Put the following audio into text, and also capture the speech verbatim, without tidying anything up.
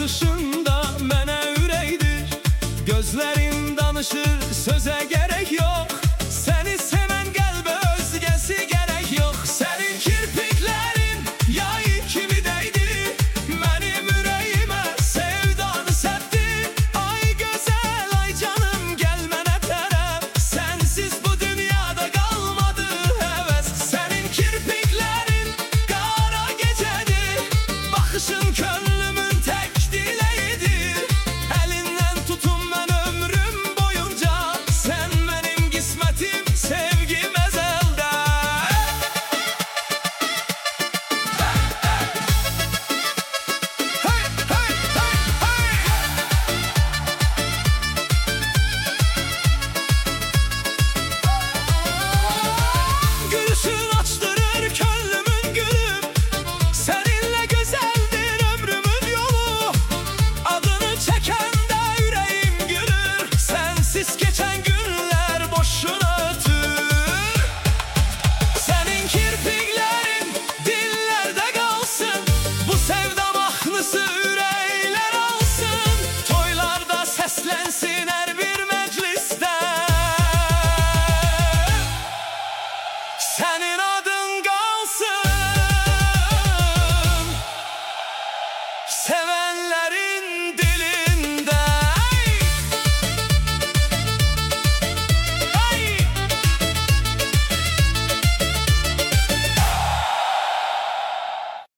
Baxışında mənə ürəkdir, gözlərin danışır, sözə gerek yok. Səni sevən qəlbə özgəsi gerek yok. Sənin kirpiklərin yay kimi dəydi, mənim ürəyimə sevdanı səpdi. Ay gözəl, ay canım, gəl mənə tərəf, sənsiz bu dünyada qalmadı həvəs. Sənin kirpiklərin qara gecədir, baxışın